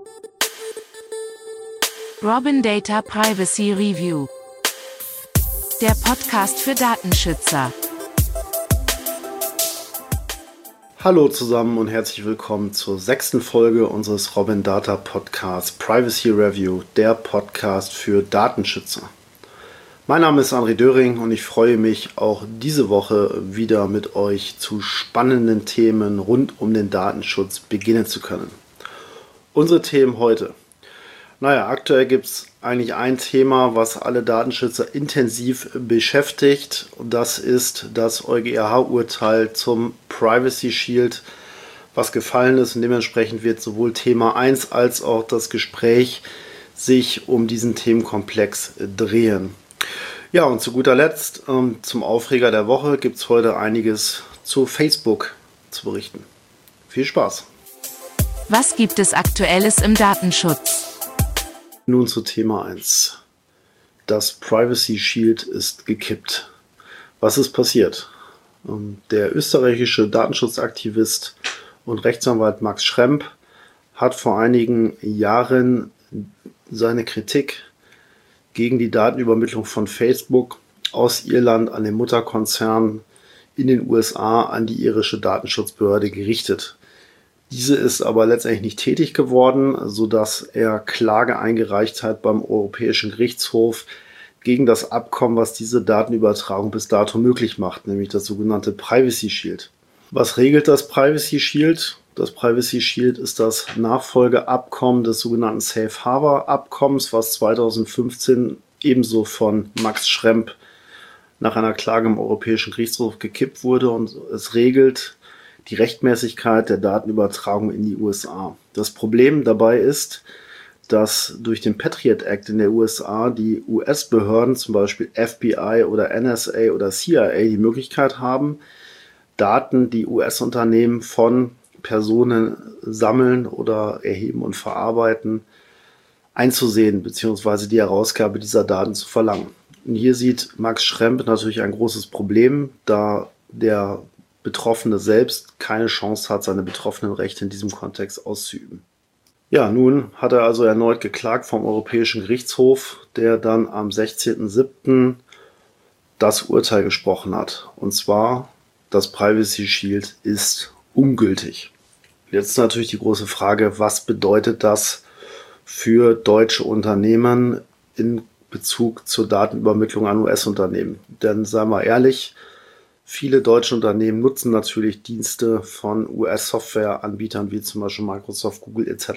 Robin Data Privacy Review. Der Podcast für Datenschützer. Hallo zusammen und herzlich willkommen zur 6. Folge unseres Robin Data Podcasts Privacy Review, der Podcast für Datenschützer. Mein Name ist André Döring und ich freue mich auch diese Woche wieder mit euch zu spannenden Themen rund um den Datenschutz beginnen zu können. Unsere Themen heute. Aktuell gibt es eigentlich ein Thema, was alle Datenschützer intensiv beschäftigt. Und das ist das EuGH-Urteil zum Privacy Shield, was gefallen ist. Und dementsprechend wird sowohl Thema 1 als auch das Gespräch sich um diesen Themenkomplex drehen. Ja, und zu guter Letzt zum Aufreger der Woche gibt es heute einiges zu Facebook zu berichten. Viel Spaß! Was gibt es Aktuelles im Datenschutz? Nun zu Thema 1. Das Privacy Shield ist gekippt. Was ist passiert? Der österreichische Datenschutzaktivist und Rechtsanwalt Max Schrempp hat vor einigen Jahren seine Kritik gegen die Datenübermittlung von Facebook aus Irland an den Mutterkonzern in den USA an die irische Datenschutzbehörde gerichtet. Diese ist aber letztendlich nicht tätig geworden, sodass er Klage eingereicht hat beim Europäischen Gerichtshof gegen das Abkommen, was diese Datenübertragung bis dato möglich macht, nämlich das sogenannte Privacy Shield. Was regelt das Privacy Shield? Das Privacy Shield ist das Nachfolgeabkommen des sogenannten Safe Harbor Abkommens, was 2015 ebenso von Max Schrempp nach einer Klage im Europäischen Gerichtshof gekippt wurde, und es regelt die Rechtmäßigkeit der Datenübertragung in die USA. Das Problem dabei ist, dass durch den Patriot Act in der USA die US-Behörden, zum Beispiel FBI oder NSA oder CIA, die Möglichkeit haben, Daten, die US-Unternehmen von Personen sammeln oder erheben und verarbeiten, einzusehen bzw. die Herausgabe dieser Daten zu verlangen. Und hier sieht Max Schrempp natürlich ein großes Problem, da der Betroffene selbst keine Chance hat, seine betroffenen Rechte in diesem Kontext auszuüben. Ja, nun hat er also erneut geklagt vom Europäischen Gerichtshof, der dann am 16.07. das Urteil gesprochen hat. Und zwar, das Privacy Shield ist ungültig. Jetzt ist natürlich die große Frage, was bedeutet das für deutsche Unternehmen in Bezug zur Datenübermittlung an US-Unternehmen? Denn seien wir ehrlich, viele deutsche Unternehmen nutzen natürlich Dienste von US-Softwareanbietern wie zum Beispiel Microsoft, Google etc.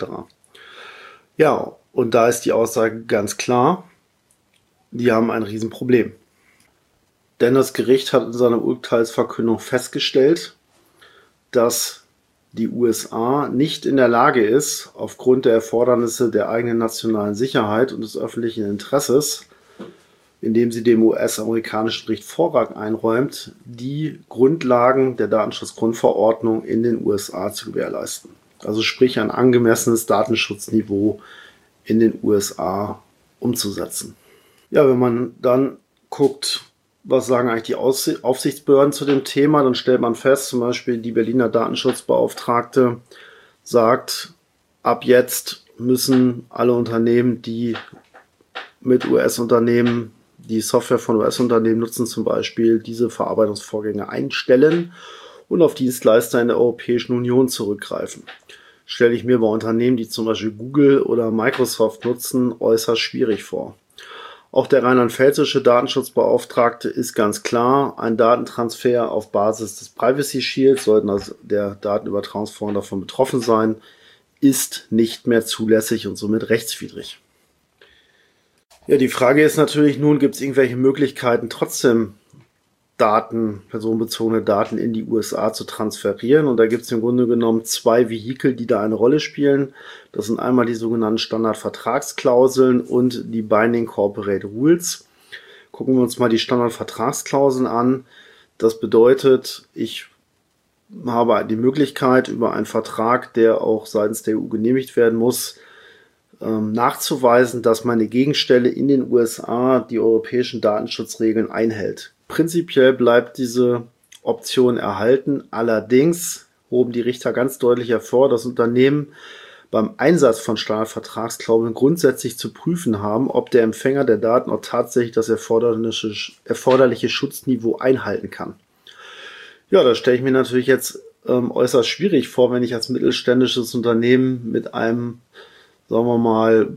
Ja, und da ist die Aussage ganz klar, die haben ein Riesenproblem. Denn das Gericht hat in seiner Urteilsverkündung festgestellt, dass die USA nicht in der Lage ist, aufgrund der Erfordernisse der eigenen nationalen Sicherheit und des öffentlichen Interesses, indem sie dem US-amerikanischen Gericht Vorrang einräumt, die Grundlagen der Datenschutzgrundverordnung in den USA zu gewährleisten. Also sprich ein angemessenes Datenschutzniveau in den USA umzusetzen. Ja, wenn man dann guckt, was sagen eigentlich die Aufsichtsbehörden zu dem Thema, dann stellt man fest, zum Beispiel die Berliner Datenschutzbeauftragte sagt, ab jetzt müssen alle Unternehmen, die mit US-Unternehmen die Software von US-Unternehmen nutzen, zum Beispiel diese Verarbeitungsvorgänge einstellen und auf Dienstleister in der Europäischen Union zurückgreifen. Stelle ich mir bei Unternehmen, die zum Beispiel Google oder Microsoft nutzen, äußerst schwierig vor. Auch der rheinland-pfälzische Datenschutzbeauftragte ist ganz klar, ein Datentransfer auf Basis des Privacy Shield, sollten also der Datenübertragungsvorgang davon betroffen sein, ist nicht mehr zulässig und somit rechtswidrig. Ja, die Frage ist natürlich nun, gibt es irgendwelche Möglichkeiten, trotzdem personenbezogene Daten in die USA zu transferieren? Und da gibt es im Grunde genommen zwei Vehikel, die da eine Rolle spielen. Das sind einmal die sogenannten Standardvertragsklauseln und die Binding Corporate Rules. Gucken wir uns mal die Standardvertragsklauseln an. Das bedeutet, ich habe die Möglichkeit, über einen Vertrag, der auch seitens der EU genehmigt werden muss, nachzuweisen, dass meine Gegenstelle in den USA die europäischen Datenschutzregeln einhält. Prinzipiell bleibt diese Option erhalten. Allerdings hoben die Richter ganz deutlich hervor, dass Unternehmen beim Einsatz von Standardvertragsklauseln grundsätzlich zu prüfen haben, ob der Empfänger der Daten auch tatsächlich das erforderliche Schutzniveau einhalten kann. Ja, das stelle ich mir natürlich jetzt äußerst schwierig vor, wenn ich als mittelständisches Unternehmen mit einem, sagen wir mal,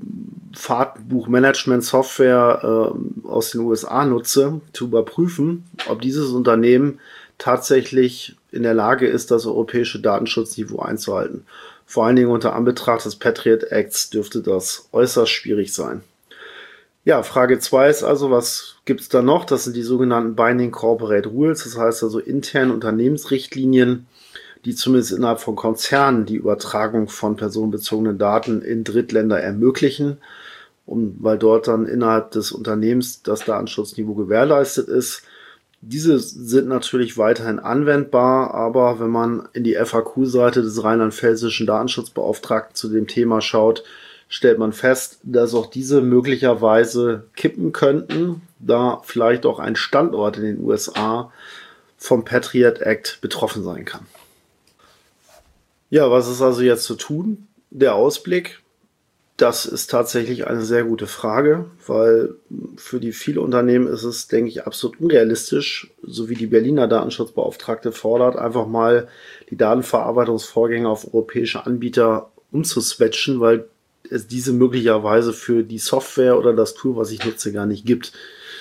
Fahrtbuchmanagement-Software aus den USA nutze, zu überprüfen, ob dieses Unternehmen tatsächlich in der Lage ist, das europäische Datenschutzniveau einzuhalten. Vor allen Dingen unter Anbetracht des Patriot Acts dürfte das äußerst schwierig sein. Ja, Frage 2 ist also, was gibt es da noch? Das sind die sogenannten Binding Corporate Rules, das heißt also interne Unternehmensrichtlinien, die zumindest innerhalb von Konzernen die Übertragung von personenbezogenen Daten in Drittländer ermöglichen, weil dort dann innerhalb des Unternehmens das Datenschutzniveau gewährleistet ist. Diese sind natürlich weiterhin anwendbar, aber wenn man in die FAQ-Seite des rheinland-pfälzischen Datenschutzbeauftragten zu dem Thema schaut, stellt man fest, dass auch diese möglicherweise kippen könnten, da vielleicht auch ein Standort in den USA vom Patriot Act betroffen sein kann. Ja, was ist also jetzt zu tun? Der Ausblick, das ist tatsächlich eine sehr gute Frage, weil für die viele Unternehmen ist es, denke ich, absolut unrealistisch, so wie die Berliner Datenschutzbeauftragte fordert, einfach mal die Datenverarbeitungsvorgänge auf europäische Anbieter umzuswitchen, weil es diese möglicherweise für die Software oder das Tool, was ich nutze, gar nicht gibt.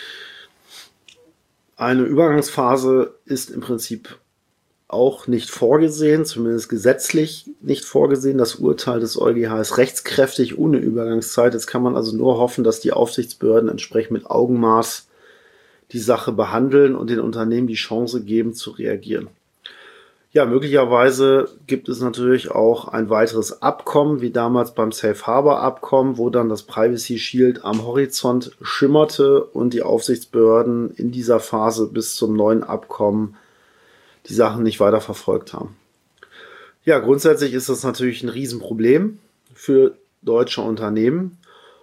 Eine Übergangsphase ist im Prinzip auch nicht vorgesehen, zumindest gesetzlich nicht vorgesehen. Das Urteil des EuGH ist rechtskräftig ohne Übergangszeit. Jetzt kann man also nur hoffen, dass die Aufsichtsbehörden entsprechend mit Augenmaß die Sache behandeln und den Unternehmen die Chance geben zu reagieren. Ja, möglicherweise gibt es natürlich auch ein weiteres Abkommen, wie damals beim Safe Harbor Abkommen, wo dann das Privacy Shield am Horizont schimmerte und die Aufsichtsbehörden in dieser Phase bis zum neuen Abkommen die Sachen nicht weiter verfolgt haben. Ja, grundsätzlich ist das natürlich ein Riesenproblem für deutsche Unternehmen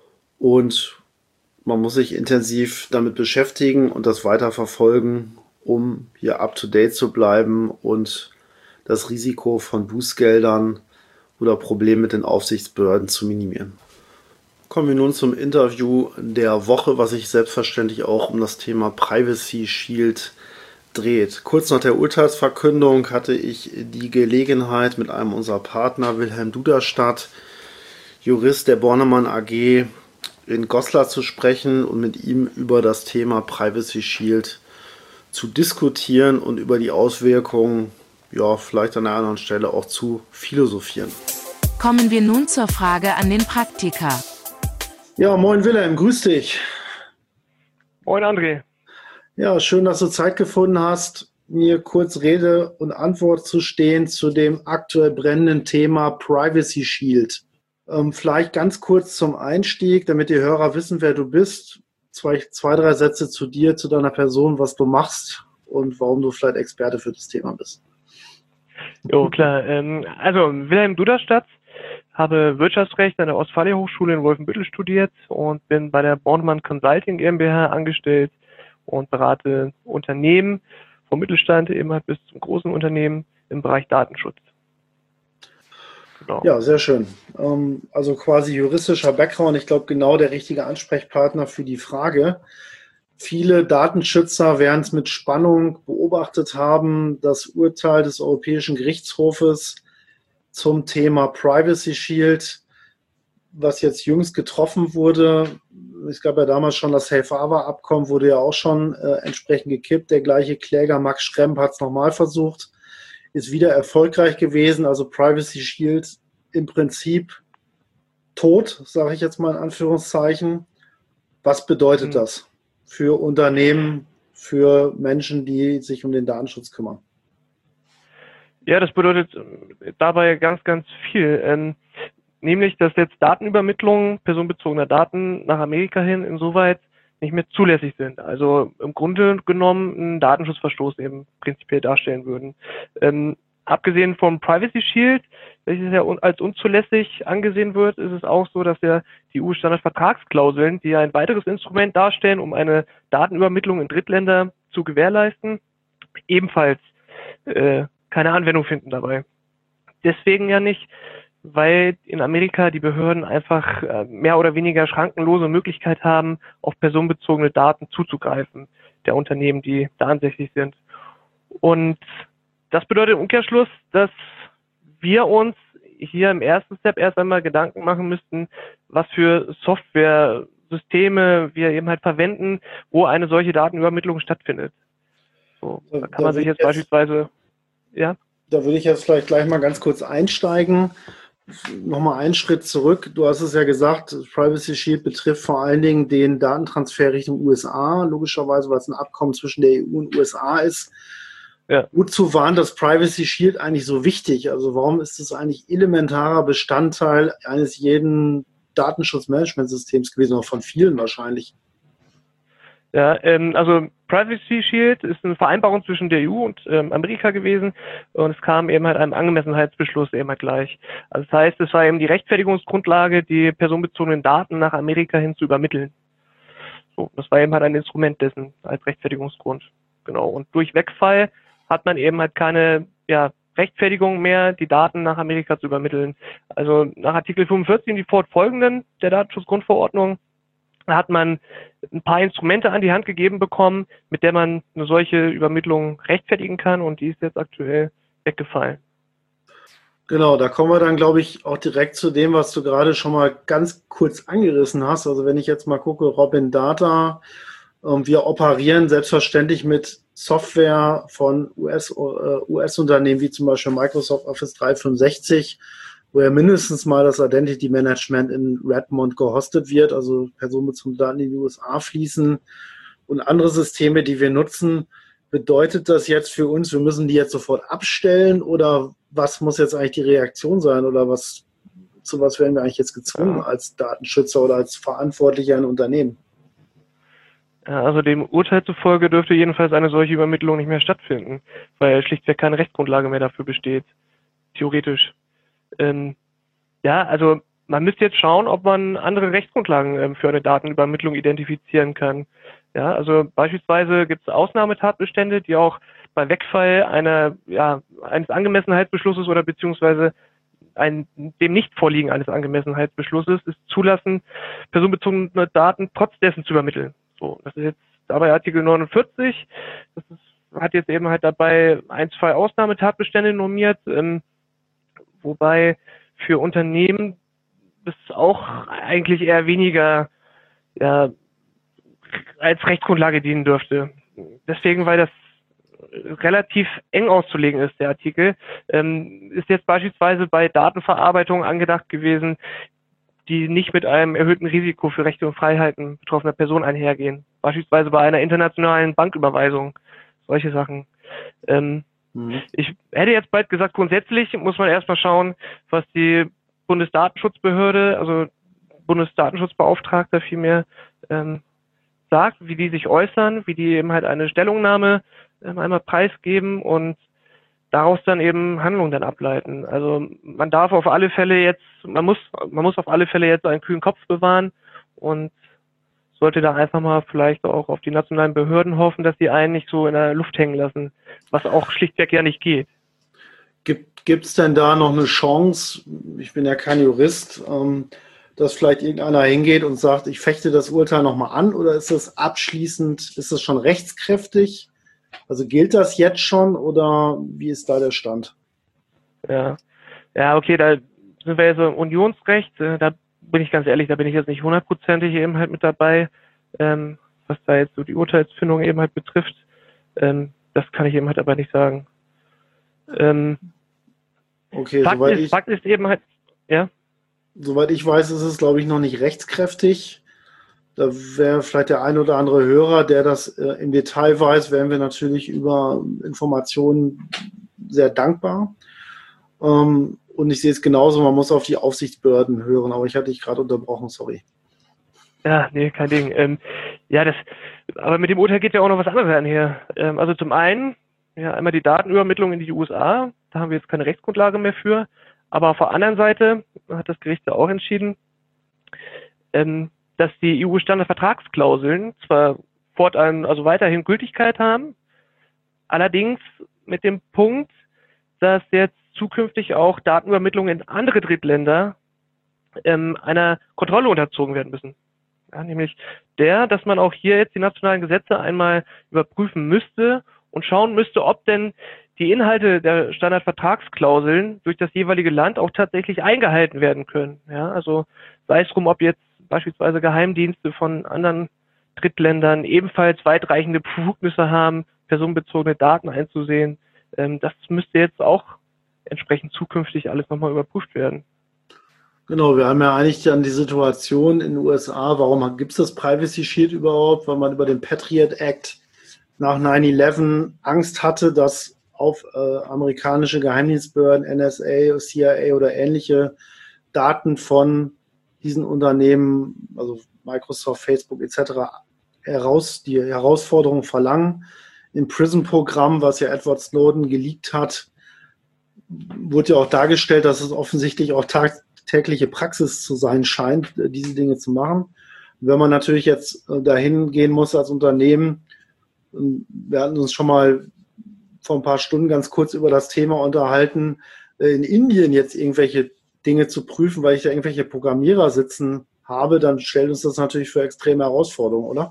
und man muss sich intensiv damit beschäftigen und das weiter verfolgen, um hier up-to-date zu bleiben und das Risiko von Bußgeldern oder Problemen mit den Aufsichtsbehörden zu minimieren. Kommen wir nun zum Interview der Woche, was sich selbstverständlich auch um das Thema Privacy Shield dreht. Kurz nach der Urteilsverkündung hatte ich die Gelegenheit, mit einem unserer Partner, Wilhelm Duderstadt, Jurist der Bornemann AG in Goslar, zu sprechen und mit ihm über das Thema Privacy Shield zu diskutieren und über die Auswirkungen, ja, vielleicht an einer anderen Stelle auch zu philosophieren. Kommen wir nun zur Frage an den Praktiker. Ja, moin Wilhelm, grüß dich. Moin André. Ja, schön, dass du Zeit gefunden hast, mir kurz Rede und Antwort zu stehen zu dem aktuell brennenden Thema Privacy Shield. Vielleicht ganz kurz zum Einstieg, damit die Hörer wissen, wer du bist. Zwei, drei Sätze zu dir, zu deiner Person, was du machst und warum du vielleicht Experte für das Thema bist. Jo, klar. Also Wilhelm Duderstadt, habe Wirtschaftsrecht an der Ostfalia-Hochschule in Wolfenbüttel studiert und bin bei der Bornemann Consulting GmbH angestellt und berate Unternehmen vom Mittelstand eben halt bis zum großen Unternehmen im Bereich Datenschutz. Genau. Ja, sehr schön. Also quasi juristischer Background. Ich glaube, genau der richtige Ansprechpartner für die Frage. Viele Datenschützer werden es mit Spannung beobachtet haben, das Urteil des Europäischen Gerichtshofes zum Thema Privacy Shield, was jetzt jüngst getroffen wurde. Es gab ja damals schon das Safe Harbor Abkommen, wurde ja auch schon entsprechend gekippt. Der gleiche Kläger Max Schrempp hat es nochmal versucht, ist wieder erfolgreich gewesen. Also Privacy Shield im Prinzip tot, sage ich jetzt mal in Anführungszeichen. Was bedeutet das für Unternehmen, für Menschen, die sich um den Datenschutz kümmern? Ja, das bedeutet dabei ganz, ganz viel. Nämlich, dass jetzt Datenübermittlungen personenbezogener Daten nach Amerika hin insoweit nicht mehr zulässig sind. Also im Grunde genommen einen Datenschutzverstoß eben prinzipiell darstellen würden. Abgesehen vom Privacy Shield, welches ja als unzulässig angesehen wird, ist es auch so, dass ja die EU-Standardvertragsklauseln, die ja ein weiteres Instrument darstellen, um eine Datenübermittlung in Drittländer zu gewährleisten, ebenfalls keine Anwendung finden dabei. Deswegen ja nicht, weil in Amerika die Behörden einfach mehr oder weniger schrankenlose Möglichkeit haben, auf personenbezogene Daten zuzugreifen, der Unternehmen, die da ansässig sind. Und das bedeutet im Umkehrschluss, dass wir uns hier im ersten Step erst einmal Gedanken machen müssten, was für Software-Systeme wir eben halt verwenden, wo eine solche Datenübermittlung stattfindet. So, da kann man sich jetzt beispielsweise, ja. Da würde ich jetzt vielleicht gleich mal ganz kurz einsteigen. Nochmal einen Schritt zurück. Du hast es ja gesagt, Privacy Shield betrifft vor allen Dingen den Datentransfer Richtung USA, logischerweise, weil es ein Abkommen zwischen der EU und USA ist. Ja. Wozu war das Privacy Shield eigentlich so wichtig? Also warum ist es eigentlich elementarer Bestandteil eines jeden Datenschutzmanagementsystems gewesen, auch von vielen wahrscheinlich? Ja, also Privacy Shield ist eine Vereinbarung zwischen der EU und Amerika gewesen und es kam eben halt einem Angemessenheitsbeschluss eben halt gleich. Also das heißt, es war eben die Rechtfertigungsgrundlage, die personenbezogenen Daten nach Amerika hin zu übermitteln. So, das war eben halt ein Instrument dessen als Rechtfertigungsgrund. Genau. Und durch Wegfall hat man eben halt keine Rechtfertigung mehr, die Daten nach Amerika zu übermitteln. Also nach Artikel 45 und die fortfolgenden der Datenschutzgrundverordnung hat man ein paar Instrumente an die Hand gegeben bekommen, mit der man eine solche Übermittlung rechtfertigen kann und die ist jetzt aktuell weggefallen. Genau, da kommen wir dann, glaube ich, auch direkt zu dem, was du gerade schon mal ganz kurz angerissen hast. Also wenn ich jetzt mal gucke, Robin Data, wir operieren selbstverständlich mit Software von US-Unternehmen wie zum Beispiel Microsoft Office 365, wo ja mindestens mal das Identity Management in Redmond gehostet wird, also personenbezogene Daten in die USA fließen und andere Systeme, die wir nutzen. Bedeutet das jetzt für uns, wir müssen die jetzt sofort abstellen oder was muss jetzt eigentlich die Reaktion sein oder zu was werden wir eigentlich jetzt gezwungen als Datenschützer oder als Verantwortlicher in Unternehmen? Also dem Urteil zufolge dürfte jedenfalls eine solche Übermittlung nicht mehr stattfinden, weil schlichtweg keine Rechtsgrundlage mehr dafür besteht, theoretisch. Also man müsste jetzt schauen, ob man andere Rechtsgrundlagen für eine Datenübermittlung identifizieren kann. Ja, also beispielsweise gibt es Ausnahmetatbestände, die auch bei Wegfall eines Angemessenheitsbeschlusses oder beziehungsweise dem Nichtvorliegen eines Angemessenheitsbeschlusses es zulassen, personenbezogene Daten trotz dessen zu übermitteln. So, das ist jetzt dabei Artikel 49. Hat jetzt eben halt dabei 2 Ausnahmetatbestände normiert, wobei für Unternehmen das auch eigentlich eher weniger als Rechtsgrundlage dienen dürfte. Deswegen, weil das relativ eng auszulegen ist, der Artikel, ist jetzt beispielsweise bei Datenverarbeitung angedacht gewesen, die nicht mit einem erhöhten Risiko für Rechte und Freiheiten betroffener Personen einhergehen. Beispielsweise bei einer internationalen Banküberweisung, solche Sachen. Ich hätte jetzt bald gesagt, grundsätzlich muss man erstmal schauen, was die Bundesdatenschutzbehörde, also Bundesdatenschutzbeauftragter vielmehr, sagt, wie die sich äußern, wie die eben halt eine Stellungnahme einmal preisgeben und daraus dann eben Handlungen dann ableiten. Also man darf auf alle Fälle jetzt, man muss auf alle Fälle jetzt einen kühlen Kopf bewahren und sollte da einfach mal vielleicht auch auf die nationalen Behörden hoffen, dass die einen nicht so in der Luft hängen lassen, was auch schlichtweg ja nicht geht. Gibt es denn da noch eine Chance, ich bin ja kein Jurist, dass vielleicht irgendeiner hingeht und sagt, ich fechte das Urteil nochmal an oder ist das abschließend, ist das schon rechtskräftig? Also gilt das jetzt schon oder wie ist da der Stand? Ja, okay, da sind wir jetzt im Unionsrecht, da bin ich ganz ehrlich, da bin ich jetzt nicht 100%ig eben halt mit dabei, was da jetzt so die Urteilsfindung eben halt betrifft. Das kann ich eben halt aber nicht sagen. Okay, Fakt ist eben halt, ja. Soweit ich weiß, ist es, glaube ich, noch nicht rechtskräftig. Da wäre vielleicht der ein oder andere Hörer, der das im Detail weiß, wären wir natürlich über Informationen sehr dankbar. Und ich sehe es genauso, man muss auf die Aufsichtsbehörden hören, aber ich hatte dich gerade unterbrochen, sorry. Ja, nee, kein Ding. Aber mit dem Urteil geht ja auch noch was anderes einher. Also zum einen, einmal die Datenübermittlung in die USA, da haben wir jetzt keine Rechtsgrundlage mehr für, aber auf der anderen Seite hat das Gericht ja auch entschieden, dass die EU-Standardvertragsklauseln zwar fortan, also weiterhin Gültigkeit haben, allerdings mit dem Punkt, dass jetzt zukünftig auch Datenübermittlungen in andere Drittländer einer Kontrolle unterzogen werden müssen. Ja, nämlich dass man auch hier jetzt die nationalen Gesetze einmal überprüfen müsste und schauen müsste, ob denn die Inhalte der Standardvertragsklauseln durch das jeweilige Land auch tatsächlich eingehalten werden können. Ja, also sei es drum, ob jetzt beispielsweise Geheimdienste von anderen Drittländern ebenfalls weitreichende Befugnisse haben, personenbezogene Daten einzusehen. Das müsste jetzt auch entsprechend zukünftig alles nochmal überprüft werden. Genau, wir haben ja eigentlich dann die Situation in den USA, warum gibt es das Privacy Shield überhaupt? Weil man über den Patriot Act nach 9/11 Angst hatte, dass auf amerikanische Geheimdienstbehörden, NSA, CIA oder ähnliche Daten von diesen Unternehmen, also Microsoft, Facebook etc., die Herausforderungen verlangen. Im PRISM-Programm, was ja Edward Snowden geleakt hat, wurde ja auch dargestellt, dass es offensichtlich auch tägliche Praxis zu sein scheint, diese Dinge zu machen. Und wenn man natürlich jetzt dahin gehen muss als Unternehmen, wir hatten uns schon mal vor ein paar Stunden ganz kurz über das Thema unterhalten, in Indien jetzt irgendwelche Dinge zu prüfen, weil ich da irgendwelche Programmierer sitzen habe, dann stellt uns das natürlich für extreme Herausforderungen, oder?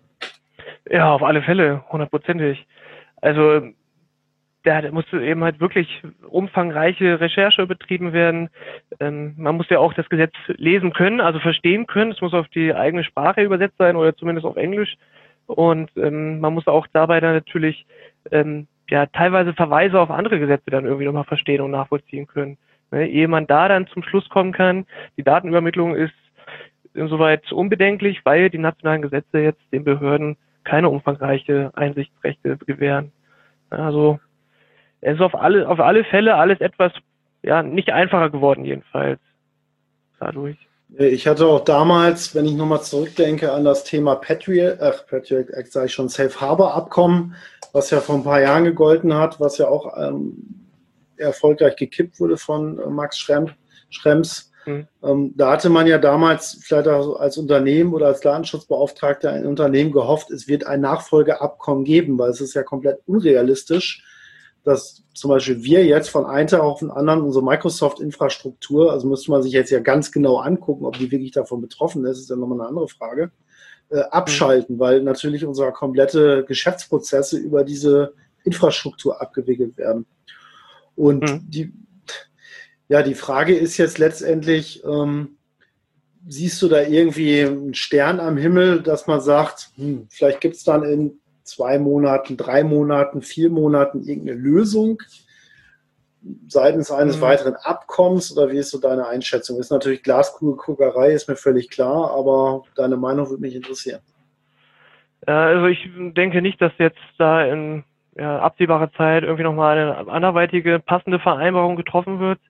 Ja, auf alle Fälle, 100%. Also da muss eben halt wirklich umfangreiche Recherche betrieben werden. Man muss ja auch das Gesetz lesen können, also verstehen können. Es muss auf die eigene Sprache übersetzt sein oder zumindest auf Englisch. Und man muss auch dabei dann natürlich teilweise Verweise auf andere Gesetze dann irgendwie nochmal verstehen und nachvollziehen können. Ne? Ehe man da dann zum Schluss kommen kann, die Datenübermittlung ist insoweit unbedenklich, weil die nationalen Gesetze jetzt den Behörden keine umfangreiche Einsichtsrechte gewähren. Also es ist auf alle Fälle alles etwas nicht einfacher geworden jedenfalls dadurch. Ich hatte auch damals, wenn ich nochmal zurückdenke an das Thema Patriot Act, sage ich schon, Safe Harbor Abkommen, was ja vor ein paar Jahren gegolten hat, was ja auch erfolgreich gekippt wurde von Max Schrems. Da hatte man ja damals vielleicht auch als Unternehmen oder als Datenschutzbeauftragter ein Unternehmen gehofft, es wird ein Nachfolgeabkommen geben, weil es ist ja komplett unrealistisch, dass zum Beispiel wir jetzt von einem Tag auf den anderen unsere Microsoft-Infrastruktur, also müsste man sich jetzt ja ganz genau angucken, ob die wirklich davon betroffen ist ja nochmal eine andere Frage, abschalten, weil natürlich unsere komplette Geschäftsprozesse über diese Infrastruktur abgewickelt werden. Und die Frage ist jetzt letztendlich, siehst du da irgendwie einen Stern am Himmel, dass man sagt, vielleicht gibt es dann in 2 Monaten, 3 Monaten, 4 Monaten irgendeine Lösung seitens eines weiteren Abkommens, oder wie ist so deine Einschätzung? Ist natürlich Glaskugelguckerei, ist mir völlig klar, aber deine Meinung würde mich interessieren. Also ich denke nicht, dass jetzt da in absehbarer Zeit irgendwie nochmal eine anderweitige passende Vereinbarung getroffen wird.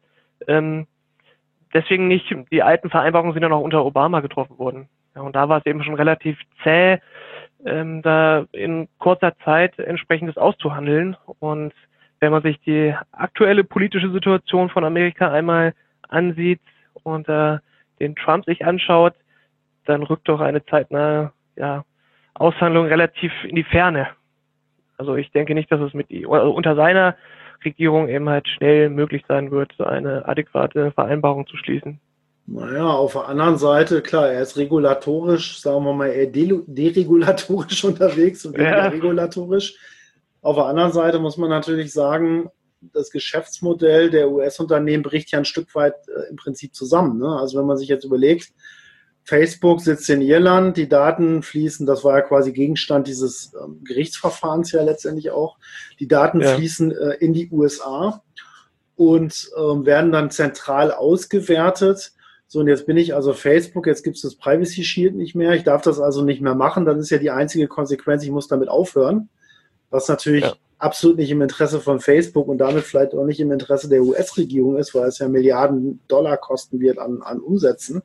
Deswegen nicht, die alten Vereinbarungen sind ja noch unter Obama getroffen worden. Ja, und da war es eben schon relativ zäh, da in kurzer Zeit entsprechendes auszuhandeln. Und wenn man sich die aktuelle politische Situation von Amerika einmal ansieht und den Trump sich anschaut, dann rückt doch eine zeitnahe Aushandlung relativ in die Ferne. Also ich denke nicht, dass es unter seiner Regierung eben halt schnell möglich sein wird, so eine adäquate Vereinbarung zu schließen. Naja, auf der anderen Seite, klar, er ist regulatorisch, sagen wir mal, eher deregulatorisch unterwegs und weniger regulatorisch. Auf der anderen Seite muss man natürlich sagen, das Geschäftsmodell der US-Unternehmen bricht ja ein Stück weit im Prinzip zusammen. Ne? Also wenn man sich jetzt überlegt, Facebook sitzt in Irland, die Daten fließen, das war ja quasi Gegenstand dieses Gerichtsverfahrens ja letztendlich auch, die Daten fließen in die USA und werden dann zentral ausgewertet. So, und jetzt bin ich also Facebook, jetzt gibt es das Privacy Shield nicht mehr, ich darf das also nicht mehr machen, dann ist ja die einzige Konsequenz, ich muss damit aufhören, was natürlich absolut nicht im Interesse von Facebook und damit vielleicht auch nicht im Interesse der US-Regierung ist, weil es ja Milliarden Dollar kosten wird an Umsätzen.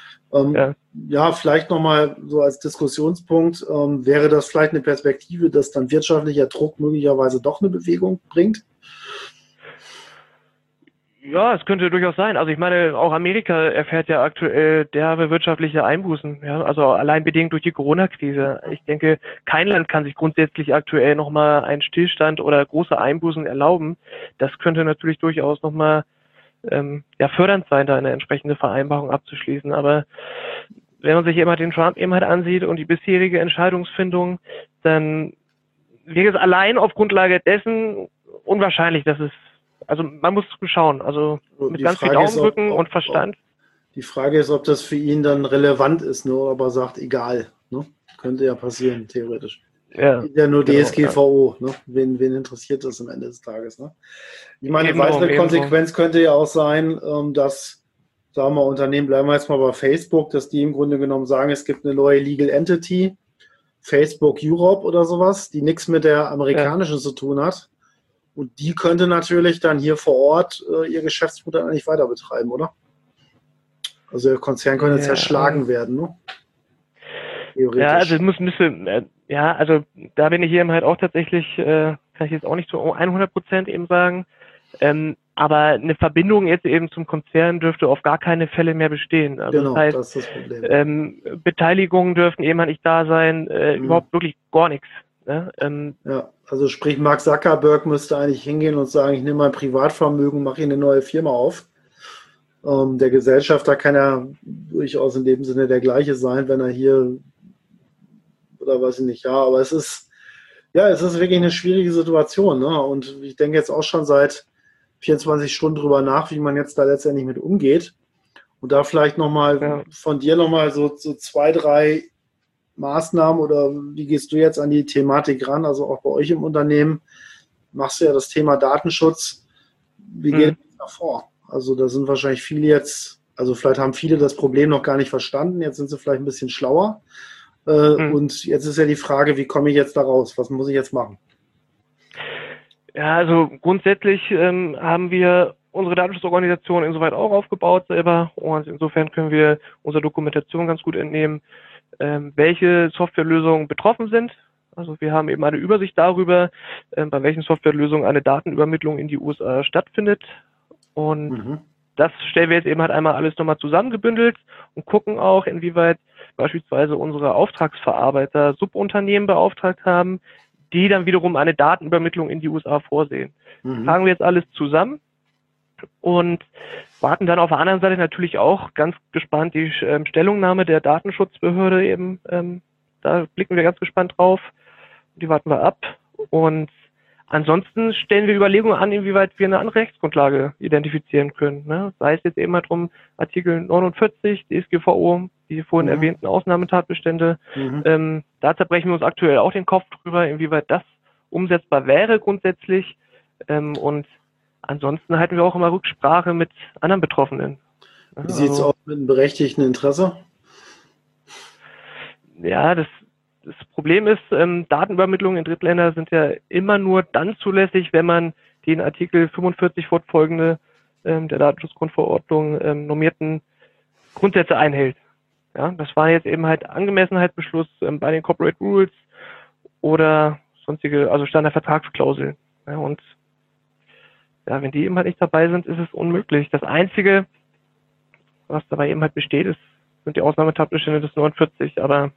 Vielleicht nochmal so als Diskussionspunkt, wäre das vielleicht eine Perspektive, dass dann wirtschaftlicher Druck möglicherweise doch eine Bewegung bringt? Ja, es könnte durchaus sein. Also ich meine, auch Amerika erfährt ja aktuell derbe wirtschaftliche Einbußen. Ja, also allein bedingt durch die Corona-Krise. Ich denke, kein Land kann sich grundsätzlich aktuell nochmal einen Stillstand oder große Einbußen erlauben. Das könnte natürlich durchaus nochmal ja, fördernd sein, da eine entsprechende Vereinbarung abzuschließen. Aber wenn man sich eben halt den Trump eben halt ansieht und die bisherige Entscheidungsfindung, dann wäre es allein auf Grundlage dessen unwahrscheinlich, dass es, also man muss schauen, also mit Die ganz viel Frage ist, Daumenrücken und Verstand. Die Frage ist, ob das für ihn dann relevant ist, ne? Oder ob er sagt, egal. Ne? Könnte ja passieren, theoretisch. Ja, Ist ja nur genau, DSGVO. Ne? Wen interessiert das am Ende des Tages? Ne? Ich meine, eine weitere ebenso. Konsequenz könnte ja auch sein, dass, sagen wir, Unternehmen, bleiben wir jetzt mal bei Facebook, dass die im Grunde genommen sagen, es gibt eine neue Legal Entity, Facebook Europe oder sowas, die nichts mit der amerikanischen zu tun hat. Und die könnte natürlich dann hier vor Ort ihr Geschäftsmodell eigentlich weiter betreiben, oder? Also der Konzern könnte zerschlagen werden, ne? Theoretisch. Ja, also es müsste, ja, also da bin ich eben halt auch tatsächlich, kann ich jetzt auch nicht zu 100% eben sagen, aber eine Verbindung jetzt eben zum Konzern dürfte auf gar keine Fälle mehr bestehen. Also genau, das heißt, das ist das Problem. Beteiligungen dürfen eben halt nicht da sein, überhaupt wirklich gar nichts. Ne? Ja, also sprich, Mark Zuckerberg müsste eigentlich hingehen und sagen, ich nehme mein Privatvermögen, mache hier eine neue Firma auf. Der Gesellschafter kann ja durchaus in dem Sinne der gleiche sein, wenn er hier, oder weiß ich nicht, ja, aber es ist wirklich eine schwierige Situation, ne? Und ich denke jetzt auch schon seit 24 Stunden drüber nach, wie man jetzt da letztendlich mit umgeht. Und da vielleicht nochmal von dir nochmal so 2, 3 Maßnahmen oder wie gehst du jetzt an die Thematik ran? Also auch bei euch im Unternehmen machst du ja das Thema Datenschutz. Wie geht es da vor? Also da sind wahrscheinlich viele jetzt, also vielleicht haben viele das Problem noch gar nicht verstanden. Jetzt sind sie vielleicht ein bisschen schlauer. Und jetzt ist ja die Frage, wie komme ich jetzt da raus? Was muss ich jetzt machen? Ja, also grundsätzlich haben wir unsere Datenschutzorganisation insoweit auch aufgebaut selber und insofern können wir unserer Dokumentation ganz gut entnehmen, welche Softwarelösungen betroffen sind. Also wir haben eben eine Übersicht darüber, bei welchen Softwarelösungen eine Datenübermittlung in die USA stattfindet. Und das stellen wir jetzt eben halt einmal alles nochmal zusammengebündelt und gucken auch, inwieweit beispielsweise unsere Auftragsverarbeiter Subunternehmen beauftragt haben, die dann wiederum eine Datenübermittlung in die USA vorsehen. Tragen wir jetzt alles zusammen und warten dann auf der anderen Seite natürlich auch ganz gespannt die Stellungnahme der Datenschutzbehörde eben. Da blicken wir ganz gespannt drauf. Die warten wir ab. Und ansonsten stellen wir Überlegungen an, inwieweit wir eine andere Rechtsgrundlage identifizieren können. Ne? Sei es jetzt eben halt um Artikel 49 DSGVO, die vorhin erwähnten Ausnahmetatbestände. Da zerbrechen wir uns aktuell auch den Kopf drüber, inwieweit das umsetzbar wäre grundsätzlich. Und ansonsten halten wir auch immer Rücksprache mit anderen Betroffenen. Wie sieht es aus mit einem berechtigten Interesse? Ja, das Problem ist, Datenübermittlungen in Drittländer sind ja immer nur dann zulässig, wenn man den Artikel 45 fortfolgende der Datenschutzgrundverordnung normierten Grundsätze einhält. Ja, das war jetzt eben halt Angemessenheitsbeschluss bei den Corporate Rules oder sonstige, also Standardvertragsklauseln. Ja, und ja, wenn die eben halt nicht dabei sind, ist es unmöglich. Das Einzige, was dabei eben halt besteht, sind die Ausnahmetatbestände des 49, aber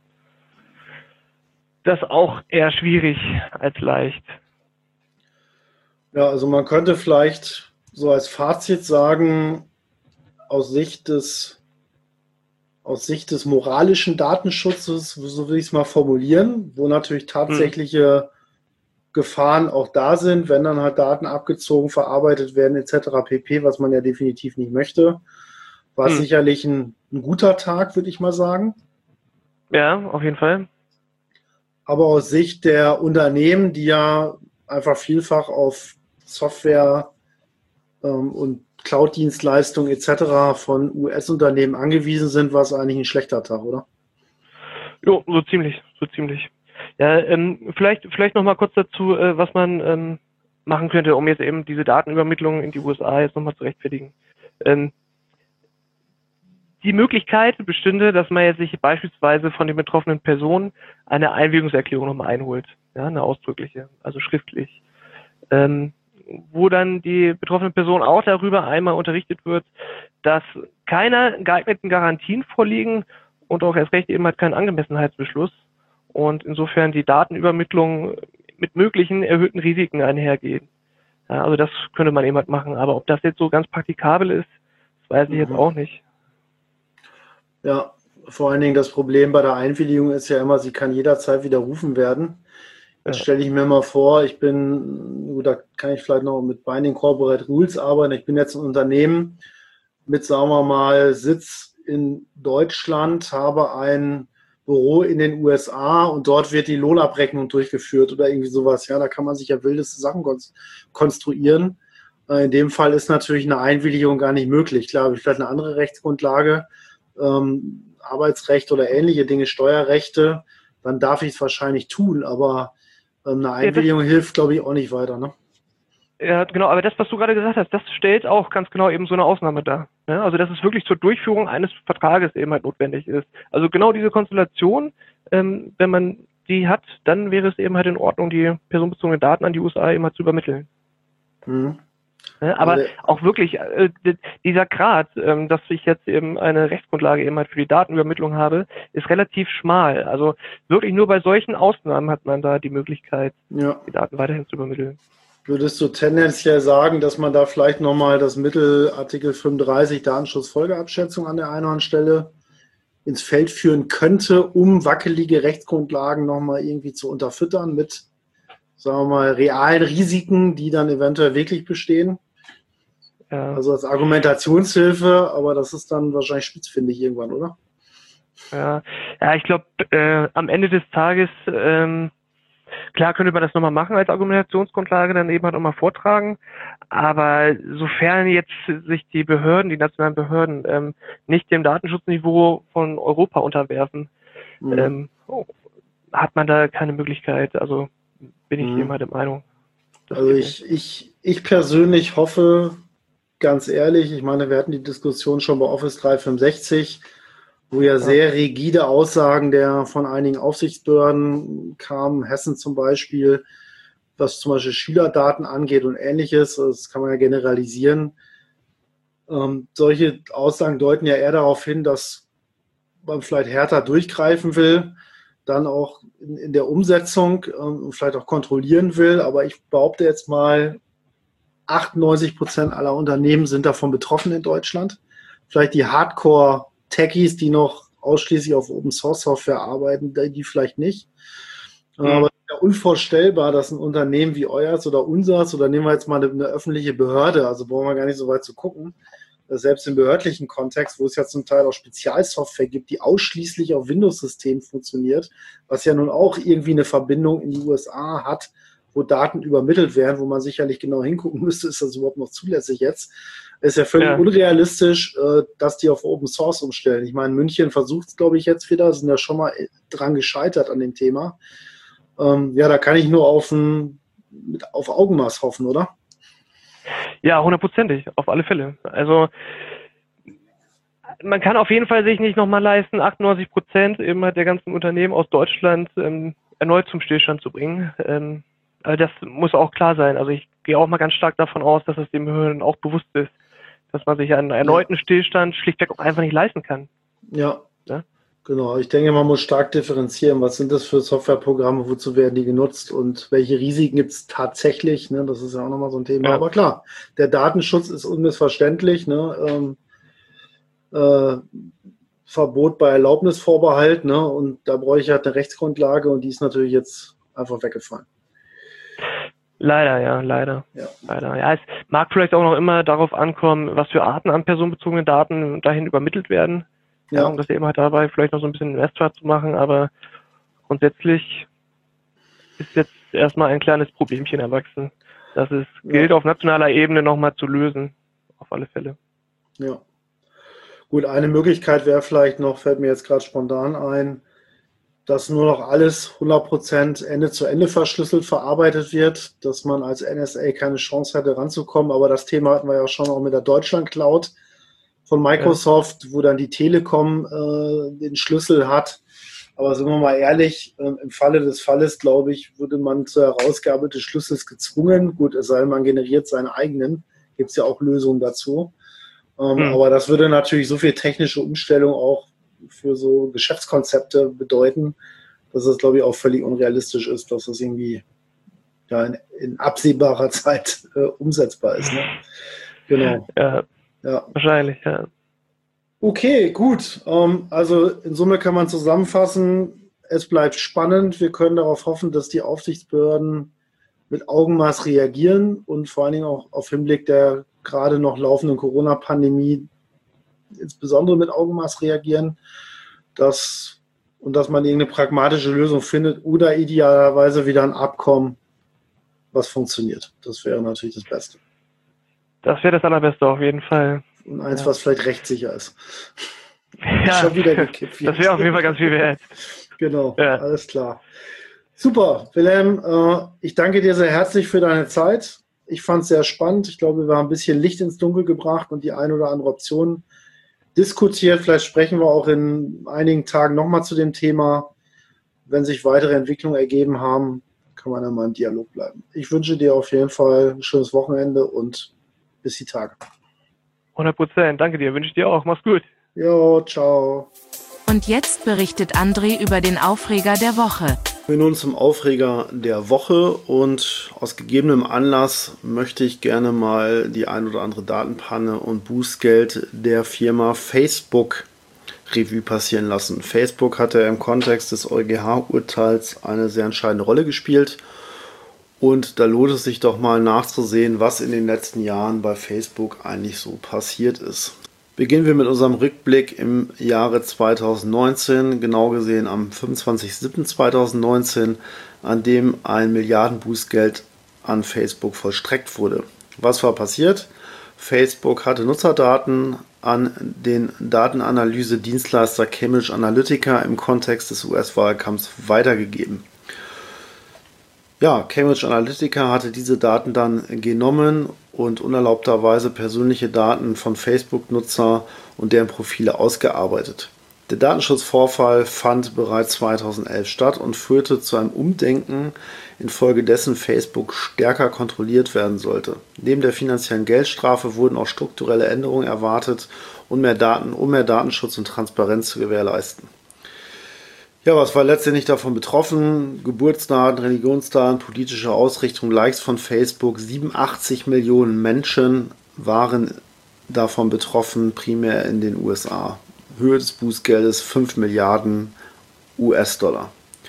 das auch eher schwierig als leicht. Ja, also man könnte vielleicht so als Fazit sagen, aus Sicht des moralischen Datenschutzes, so will ich es mal formulieren, wo natürlich tatsächliche Gefahren auch da sind, wenn dann halt Daten abgezogen, verarbeitet werden etc. pp., was man ja definitiv nicht möchte, war sicherlich ein guter Tag, würde ich mal sagen. Ja, auf jeden Fall. Aber aus Sicht der Unternehmen, die ja einfach vielfach auf Software und Cloud-Dienstleistungen etc. von US-Unternehmen angewiesen sind, war es eigentlich ein schlechter Tag, oder? Jo, so ziemlich. Ja, vielleicht noch mal kurz dazu, was man machen könnte, um jetzt eben diese Datenübermittlung in die USA jetzt nochmal zu rechtfertigen. Die Möglichkeit bestünde, dass man jetzt sich beispielsweise von den betroffenen Personen eine Einwilligungserklärung nochmal einholt. Ja, eine ausdrückliche, also schriftlich. wo dann die betroffene Person auch darüber einmal unterrichtet wird, dass keine geeigneten Garantien vorliegen und auch erst recht eben halt kein Angemessenheitsbeschluss und insofern die Datenübermittlung mit möglichen erhöhten Risiken einhergeht. Ja, also das könnte man eben halt machen, aber ob das jetzt so ganz praktikabel ist, das weiß ich jetzt auch nicht. Ja, vor allen Dingen das Problem bei der Einwilligung ist ja immer, sie kann jederzeit widerrufen werden. Jetzt stelle ich mir mal vor, da kann ich vielleicht noch mit Binding Corporate Rules arbeiten. Ich bin jetzt ein Unternehmen mit, sagen wir mal, Sitz in Deutschland, habe ein Büro in den USA und dort wird die Lohnabrechnung durchgeführt oder irgendwie sowas. Ja, da kann man sich ja wildeste Sachen konstruieren. In dem Fall ist natürlich eine Einwilligung gar nicht möglich. Klar, habe ich vielleicht eine andere Rechtsgrundlage, Arbeitsrecht oder ähnliche Dinge, Steuerrechte, dann darf ich es wahrscheinlich tun, aber eine Einwilligung hilft, glaube ich, auch nicht weiter, ne? Ja, genau, aber das, was du gerade gesagt hast, das stellt auch ganz genau eben so eine Ausnahme dar. Ja, also dass es wirklich zur Durchführung eines Vertrages eben halt notwendig ist. Also genau diese Konstellation, wenn man die hat, dann wäre es eben halt in Ordnung, die personenbezogenen Daten an die USA eben halt zu übermitteln. Mhm. Ja, aber auch wirklich dieser Grad, dass ich jetzt eben eine Rechtsgrundlage eben halt für die Datenübermittlung habe, ist relativ schmal. Also wirklich nur bei solchen Ausnahmen hat man da die Möglichkeit, die Daten weiterhin zu übermitteln. Würdest du tendenziell sagen, dass man da vielleicht nochmal das Mittel Artikel 35 Datenschutzfolgeabschätzung an der einen oder anderen Stelle ins Feld führen könnte, um wackelige Rechtsgrundlagen nochmal irgendwie zu unterfüttern mit, sagen wir mal, realen Risiken, die dann eventuell wirklich bestehen? Ja. Also als Argumentationshilfe, aber das ist dann wahrscheinlich spitzfindig irgendwann, oder? Ja, ich glaube, am Ende des Tages klar könnte man das nochmal machen als Argumentationsgrundlage, dann eben halt nochmal vortragen, aber sofern jetzt sich die nationalen Behörden, nicht dem Datenschutzniveau von Europa unterwerfen, hat man da keine Möglichkeit, also bin ich eben halt der Meinung. Also ich persönlich hoffe, ganz ehrlich, ich meine, wir hatten die Diskussion schon bei Office 365, wo ja sehr rigide Aussagen von einigen Aufsichtsbehörden kamen, Hessen zum Beispiel, was zum Beispiel Schülerdaten angeht und ähnliches, das kann man ja generalisieren. Solche Aussagen deuten ja eher darauf hin, dass man vielleicht härter durchgreifen will, dann auch in der Umsetzung und vielleicht auch kontrollieren will, aber ich behaupte jetzt mal, 98% aller Unternehmen sind davon betroffen in Deutschland. Vielleicht die Hardcore-Techies, die noch ausschließlich auf Open-Source-Software arbeiten, die vielleicht nicht. Aber es ist ja unvorstellbar, dass ein Unternehmen wie euers oder unseres, oder nehmen wir jetzt mal eine öffentliche Behörde, also brauchen wir gar nicht so weit zu gucken, selbst im behördlichen Kontext, wo es ja zum Teil auch Spezialsoftware gibt, die ausschließlich auf Windows-Systemen funktioniert, was ja nun auch irgendwie eine Verbindung in die USA hat, wo Daten übermittelt werden, wo man sicherlich genau hingucken müsste, ist das überhaupt noch zulässig jetzt? Ist ja völlig unrealistisch, dass die auf Open Source umstellen. Ich meine, München versucht es, glaube ich, jetzt wieder, sind ja schon mal dran gescheitert an dem Thema. Da kann ich nur auf Augenmaß hoffen, oder? Ja, 100%, auf alle Fälle. Also man kann auf jeden Fall sich nicht nochmal leisten, 98% eben der ganzen Unternehmen aus Deutschland erneut zum Stillstand zu bringen. Das muss auch klar sein. Also ich gehe auch mal ganz stark davon aus, dass es den Behörden auch bewusst ist, dass man sich einen erneuten Stillstand schlichtweg auch einfach nicht leisten kann. Ja, genau. Ich denke, man muss stark differenzieren. Was sind das für Softwareprogramme? Wozu werden die genutzt? Und welche Risiken gibt es tatsächlich? Ne? Das ist ja auch nochmal so ein Thema. Ja. Aber klar, der Datenschutz ist unmissverständlich. Ne? Verbot bei Erlaubnisvorbehalt. Ne? Und da brauche ich halt eine Rechtsgrundlage und die ist natürlich jetzt einfach weggefallen. Leider, ja, leider. Ja, es mag vielleicht auch noch immer darauf ankommen, was für Arten an personenbezogenen Daten dahin übermittelt werden. Ja, um das eben halt dabei vielleicht noch so ein bisschen messbar zu machen, aber grundsätzlich ist jetzt erstmal ein kleines Problemchen erwachsen. Das es gilt auf nationaler Ebene nochmal zu lösen. Auf alle Fälle. Ja. Gut, eine Möglichkeit wäre vielleicht noch, fällt mir jetzt gerade spontan ein, dass nur noch alles 100% Ende zu Ende verschlüsselt verarbeitet wird, dass man als NSA keine Chance hätte ranzukommen. Aber das Thema hatten wir ja schon auch mit der Deutschland Cloud von Microsoft, wo dann die Telekom den Schlüssel hat. Aber sind wir mal ehrlich, im Falle des Falles, glaube ich, würde man zur Herausgabe des Schlüssels gezwungen. Gut, es sei denn, man generiert seinen eigenen. Gibt es ja auch Lösungen dazu. Aber das würde natürlich so viel technische Umstellung auch für so Geschäftskonzepte bedeuten, dass es, glaube ich, auch völlig unrealistisch ist, dass das irgendwie ja, in absehbarer Zeit umsetzbar ist. Ne? Genau. Ja, Ja. wahrscheinlich, ja. Okay, gut. Also in Summe kann man zusammenfassen, es bleibt spannend. Wir können darauf hoffen, dass die Aufsichtsbehörden mit Augenmaß reagieren und vor allen Dingen auch auf Hinblick der gerade noch laufenden Corona-Pandemie insbesondere mit Augenmaß reagieren, dass man irgendeine pragmatische Lösung findet oder idealerweise wieder ein Abkommen, was funktioniert. Das wäre natürlich das Beste. Das wäre das Allerbeste auf jeden Fall. Und eins, was vielleicht rechtssicher ist. Ja, Schon wieder gekippt. das wäre auf jeden Fall ganz viel wert. Genau, ja. Alles klar. Super, Wilhelm, ich danke dir sehr herzlich für deine Zeit. Ich fand es sehr spannend. Ich glaube, wir haben ein bisschen Licht ins Dunkel gebracht und die ein oder andere Option diskutiert. Vielleicht sprechen wir auch in einigen Tagen nochmal zu dem Thema. Wenn sich weitere Entwicklungen ergeben haben, kann man dann mal im Dialog bleiben. Ich wünsche dir auf jeden Fall ein schönes Wochenende und bis die Tage. 100%, danke dir, wünsche ich dir auch. Mach's gut. Jo, ciao. Und jetzt berichtet André über den Aufreger der Woche. Wir nun zum Aufreger der Woche und aus gegebenem Anlass möchte ich gerne mal die ein oder andere Datenpanne und Bußgeld der Firma Facebook Revue passieren lassen. Facebook hatte im Kontext des EuGH-Urteils eine sehr entscheidende Rolle gespielt und da lohnt es sich doch mal nachzusehen, was in den letzten Jahren bei Facebook eigentlich so passiert ist. Beginnen wir mit unserem Rückblick im Jahre 2019, genau gesehen am 25.07.2019, an dem ein Milliardenbußgeld an Facebook vollstreckt wurde. Was war passiert? Facebook hatte Nutzerdaten an den Datenanalyse-Dienstleister Cambridge Analytica im Kontext des US-Wahlkampfs weitergegeben. Ja, Cambridge Analytica hatte diese Daten dann genommen und unerlaubterweise persönliche Daten von Facebook-Nutzer und deren Profile ausgearbeitet. Der Datenschutzvorfall fand bereits 2011 statt und führte zu einem Umdenken, infolgedessen Facebook stärker kontrolliert werden sollte. Neben der finanziellen Geldstrafe wurden auch strukturelle Änderungen erwartet, um mehr Datenschutz und Transparenz zu gewährleisten. Ja, was war letztendlich davon betroffen? Geburtsdaten, Religionsdaten, politische Ausrichtung, Likes von Facebook. 87 Millionen Menschen waren davon betroffen, primär in den USA. Höhe des Bußgeldes 5 Milliarden US-Dollar.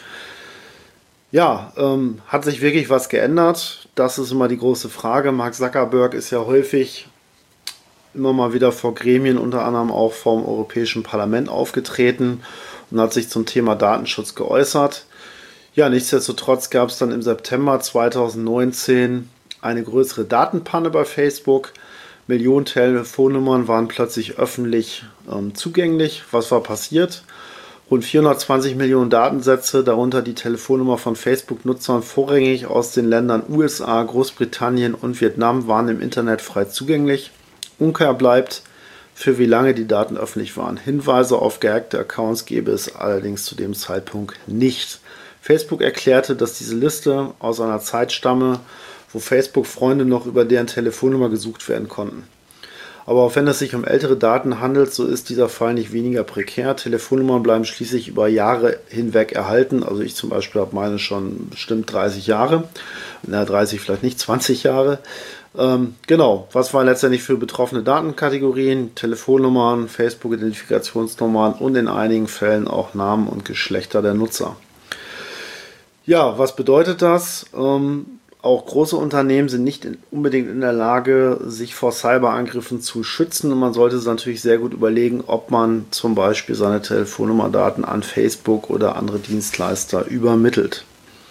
Ja, hat sich wirklich was geändert? Das ist immer die große Frage. Mark Zuckerberg ist ja häufig immer mal wieder vor Gremien, unter anderem auch vom Europäischen Parlament aufgetreten und hat sich zum Thema Datenschutz geäußert. Ja, nichtsdestotrotz gab es dann im September 2019 eine größere Datenpanne bei Facebook. Millionen Telefonnummern waren plötzlich öffentlich zugänglich. Was war passiert? Rund 420 Millionen Datensätze, darunter die Telefonnummer von Facebook-Nutzern vorrangig aus den Ländern USA, Großbritannien und Vietnam, waren im Internet frei zugänglich. Unklar bleibt, für wie lange die Daten öffentlich waren. Hinweise auf gehackte Accounts gäbe es allerdings zu dem Zeitpunkt nicht. Facebook erklärte, dass diese Liste aus einer Zeit stamme, wo Facebook-Freunde noch über deren Telefonnummer gesucht werden konnten. Aber auch wenn es sich um ältere Daten handelt, so ist dieser Fall nicht weniger prekär. Telefonnummern bleiben schließlich über Jahre hinweg erhalten. Also ich zum Beispiel habe meine schon bestimmt 30 Jahre. Na, 30 vielleicht nicht, 20 Jahre. Genau, was waren letztendlich für betroffene Datenkategorien? Telefonnummern, Facebook-Identifikationsnummern und in einigen Fällen auch Namen und Geschlechter der Nutzer. Ja, was bedeutet das? Auch große Unternehmen sind nicht unbedingt in der Lage, sich vor Cyberangriffen zu schützen. Und man sollte sich natürlich sehr gut überlegen, ob man zum Beispiel seine Telefonnummerdaten an Facebook oder andere Dienstleister übermittelt.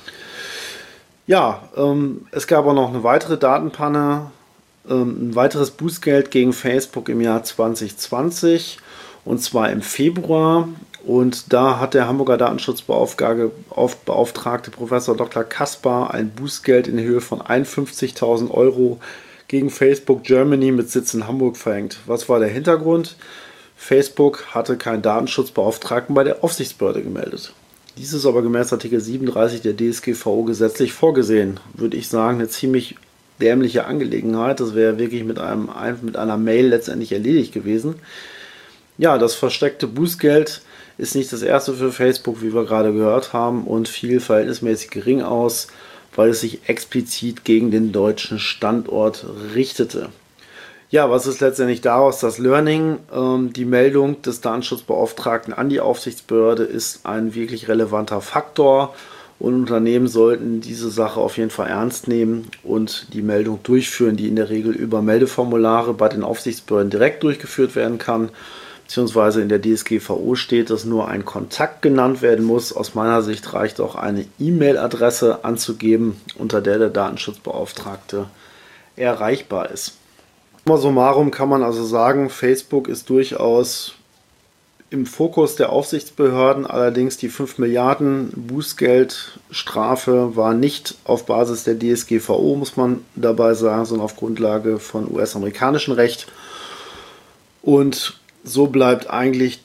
Ja, es gab auch noch eine weitere Datenpanne, ein weiteres Bußgeld gegen Facebook im Jahr 2020 und zwar im Februar. Und da hat der Hamburger Datenschutzbeauftragte Professor Dr. Kaspar ein Bußgeld in Höhe von 51.000 Euro gegen Facebook Germany mit Sitz in Hamburg verhängt. Was war der Hintergrund? Facebook hatte keinen Datenschutzbeauftragten bei der Aufsichtsbehörde gemeldet. Dies ist aber gemäß Artikel 37 der DSGVO gesetzlich vorgesehen. Würde ich sagen, eine ziemlich dämliche Angelegenheit. Das wäre wirklich mit einer Mail letztendlich erledigt gewesen. Ja, das versteckte Bußgeld ist nicht das erste für Facebook, wie wir gerade gehört haben, und fiel verhältnismäßig gering aus, weil es sich explizit gegen den deutschen Standort richtete. Ja, was ist letztendlich daraus das Learning? Die Meldung des Datenschutzbeauftragten an die Aufsichtsbehörde ist ein wirklich relevanter Faktor und Unternehmen sollten diese Sache auf jeden Fall ernst nehmen und die Meldung durchführen, die in der Regel über Meldeformulare bei den Aufsichtsbehörden direkt durchgeführt werden kann, beziehungsweise in der DSGVO steht, dass nur ein Kontakt genannt werden muss. Aus meiner Sicht reicht auch eine E-Mail-Adresse anzugeben, unter der der Datenschutzbeauftragte erreichbar ist. Summa summarum kann man also sagen, Facebook ist durchaus im Fokus der Aufsichtsbehörden, allerdings die 5 Milliarden Bußgeldstrafe war nicht auf Basis der DSGVO, muss man dabei sagen, sondern auf Grundlage von US-amerikanischem Recht. Und so bleibt eigentlich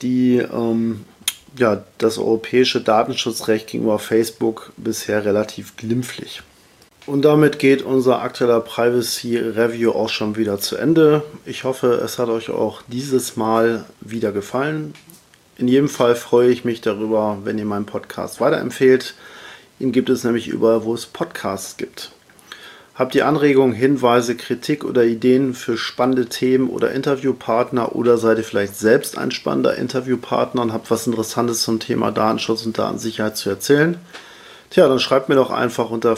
das europäische Datenschutzrecht gegenüber Facebook bisher relativ glimpflich. Und damit geht unser aktueller Privacy Review auch schon wieder zu Ende. Ich hoffe, es hat euch auch dieses Mal wieder gefallen. In jedem Fall freue ich mich darüber, wenn ihr meinen Podcast weiterempfehlt. Ihn gibt es nämlich überall, wo es Podcasts gibt. Habt ihr Anregungen, Hinweise, Kritik oder Ideen für spannende Themen oder Interviewpartner oder seid ihr vielleicht selbst ein spannender Interviewpartner und habt was Interessantes zum Thema Datenschutz und Datensicherheit zu erzählen? Tja, dann schreibt mir doch einfach unter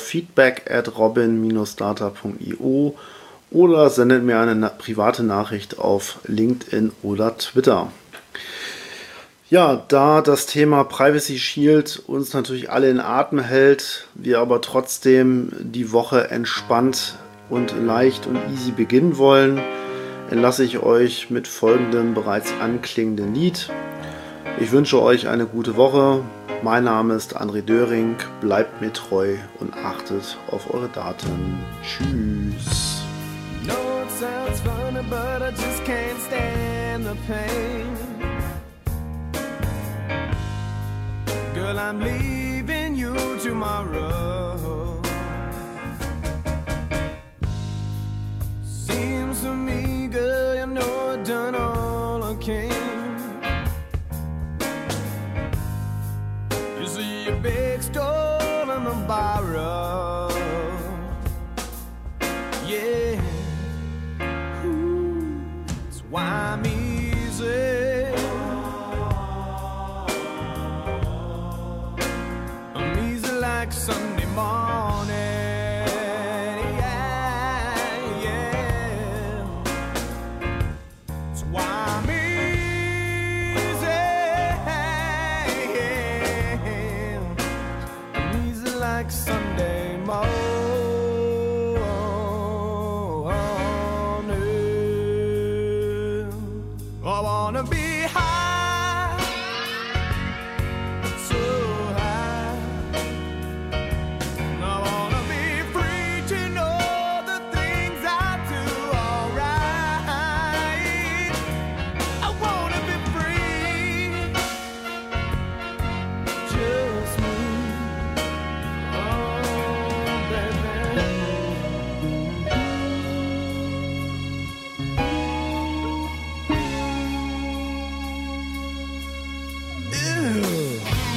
feedback@robin-data.io oder sendet mir eine private Nachricht auf LinkedIn oder Twitter. Ja, da das Thema Privacy Shield uns natürlich alle in Atem hält, wir aber trotzdem die Woche entspannt und leicht und easy beginnen wollen, entlasse ich euch mit folgendem bereits anklingenden Lied. Ich wünsche euch eine gute Woche. Mein Name ist André Döring. Bleibt mir treu und achtet auf eure Daten. Tschüss. No, it sounds funny, but I just can't stand the pain. Girl, I'm leaving you tomorrow. Seems to me, girl, you know I've done all I can. You see a big store in the borrow. Yeah. Ooh, that's why I'm easy. I'm easy like Sunday morning. Yeah, yeah. That's why I'm easy. I'm easy like Sunday morning. I wanna be high, so high. I wanna be free to know the things I do alright. I wanna be free, just me. Oh, baby. Ew.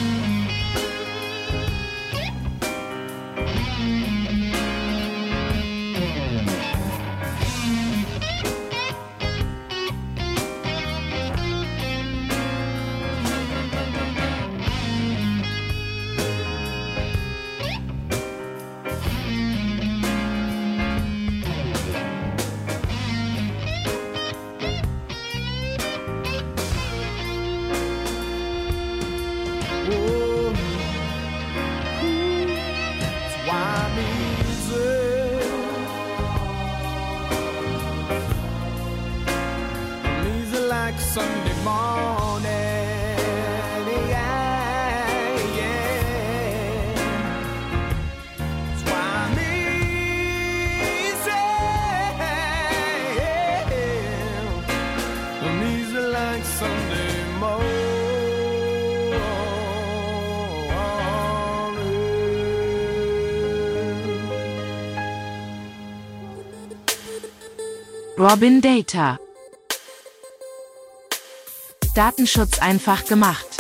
Whoa. That's why I'm easy. I'm easy like Sunday morning. Yeah, yeah. That's why I'm easy. I'm easy like Sunday morning. Robin Data. Datenschutz einfach gemacht.